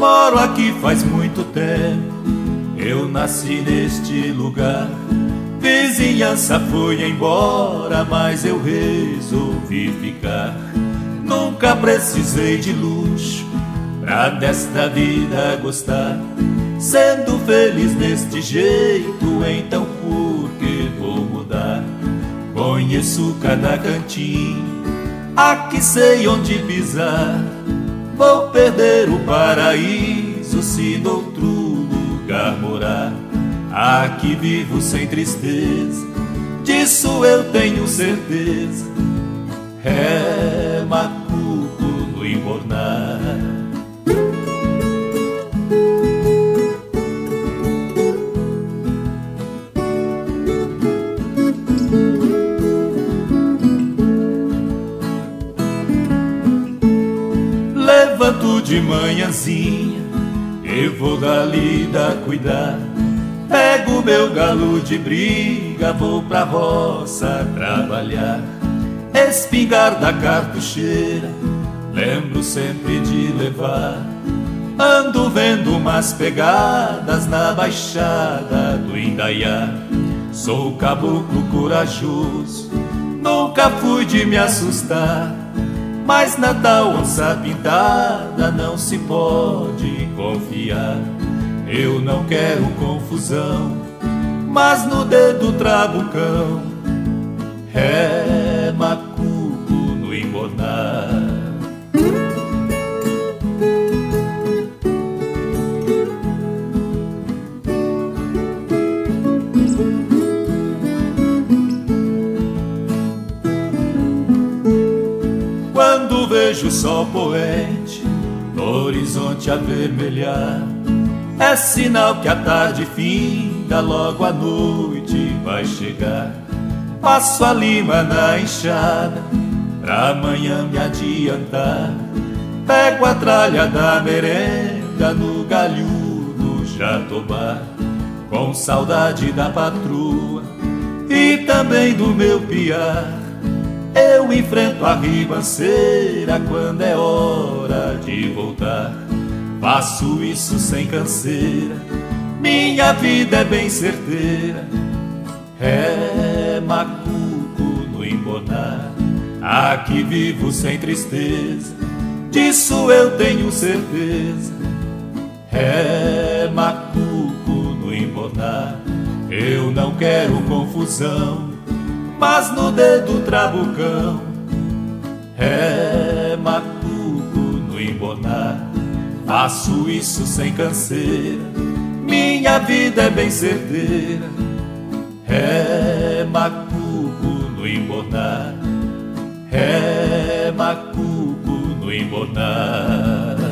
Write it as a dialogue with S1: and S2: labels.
S1: Moro aqui faz muito tempo, eu nasci neste lugar. Vizinhança foi embora, mas eu resolvi ficar. Nunca precisei de luxo pra desta vida gostar. Sendo feliz deste jeito, então por que vou mudar? Conheço cada cantinho, aqui sei onde pisar. Vou perder o paraíso se noutro lugar morar. Aqui vivo sem tristeza, disso eu tenho certeza. É macuco no embornar. Levanto de manhãzinha, eu vou da lida cuidar. Pego meu galo de briga, vou pra roça trabalhar. Espingarda cartucheira, lembro sempre de levar. Ando vendo umas pegadas na baixada do Indaiá. Sou caboclo corajoso, nunca fui de me assustar. Mas na tal onça pintada não se pode confiar. Eu não quero confusão, mas no dedo trabucão. É macuco no embornar. Quando vejo o sol poente no horizonte avermelhar, é sinal que a tarde finda, logo a noite vai chegar. Passo a lima na enxada, pra amanhã me adiantar. Pego a tralha da merenda no galho do jatobá. Com saudade da patroa e também do meu piar, eu enfrento a ribanceira quando é hora de voltar. Faço isso sem canseira, minha vida é bem certeira. É macuco no embornar. Aqui vivo sem tristeza, disso eu tenho certeza. É macuco no embornar. Eu não quero confusão, mas no dedo trabucão. É macuco no embornar. Faço isso sem canseira, minha vida é bem certeira. É macuco no embornar. É macuco no embornar.